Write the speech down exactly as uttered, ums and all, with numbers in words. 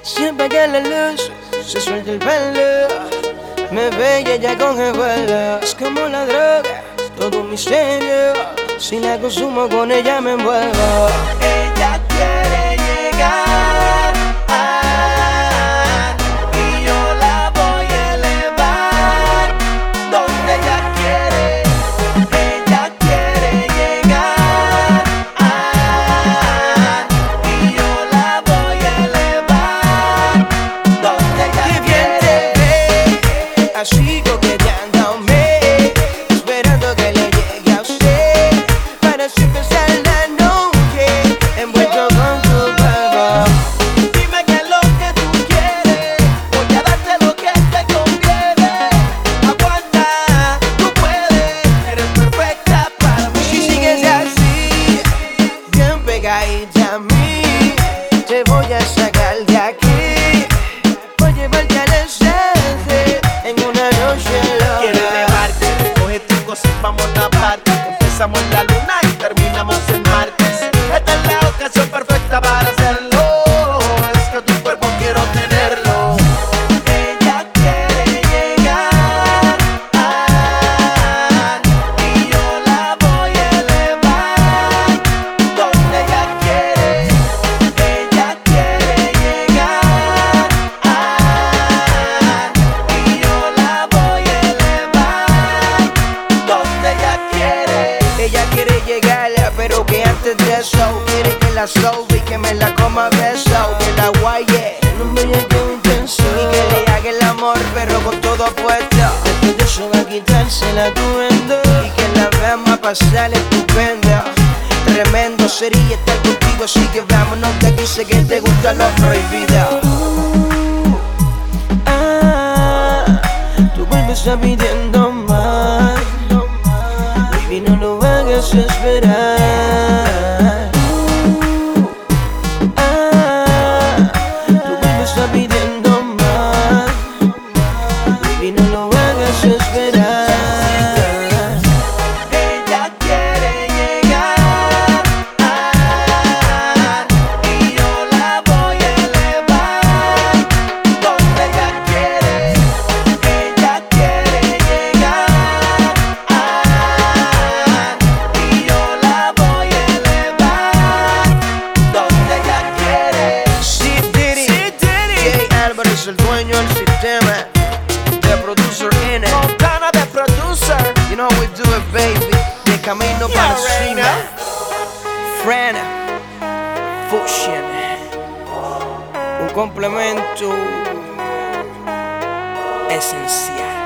Siempre que la luz se suelta el pelo, me ve y ella coge vuelo. Es como la droga, todo un misterio. Si la consumo con ella me envuelvo. Ella quiere llegar ah, y yo la voy a elevar donde ella quiere. Ella quiere llegar ah, y yo la voy a elevar donde ella quiere. Así coqueteándome, esperando que le llegue a usted, para así empezar la noche, envuelto con tu polvo. Dime qué es lo que tú quieres, voy a darte lo que te conviene. Aguanta, tú puedes, eres perfecta para mí. Si sigues así, bien pegadita a mí, te voy a sacar de aquí, voy a llevarte al estante en una noche loca. Quiero elevarte, recoge tus cosas, vamos a parte. Empezamos en la luna y terminamos en martes. Esta es la ocasión perfecta para hacerlo. Es que tu cuerpo quiero tenerlo. Ella quiere llegar ah, y yo la voy a elevar donde ella quiere. Ella quiere llegar ah, y yo la voy a elevar donde ella quiere. Ella quiere llegar, pero que antes de eso quiere que la sobe y que me la coma a beso, que la guaye en un bellaqueo intenso y que le haga el amor, pero con todo apuesto. Después de eso va a quitarse el atuendo y que la veamos a pasar estupendo. Tremendo sería estar contigo, así que vámonos de aquí, sé que te gusta lo prohibido. Ah, tu cuerpo está pidiendo más, baby, no lo hagas esperar. Ah, tu cuerpo está pidiendo más, baby, no lo hagas esperar. Ella quiere llegar ah, y yo la voy a elevar donde ella quiere. Ella quiere llegar ah, y yo la voy a elevar donde ella quiere. Sí, Diddy, Sí, Diddy. Jay Álvarez, el dueño del sistema, the producer in it. Montana de producer. You know how we do it, baby. De camino para You already cima. Fran, Fusion, un complemento esencial.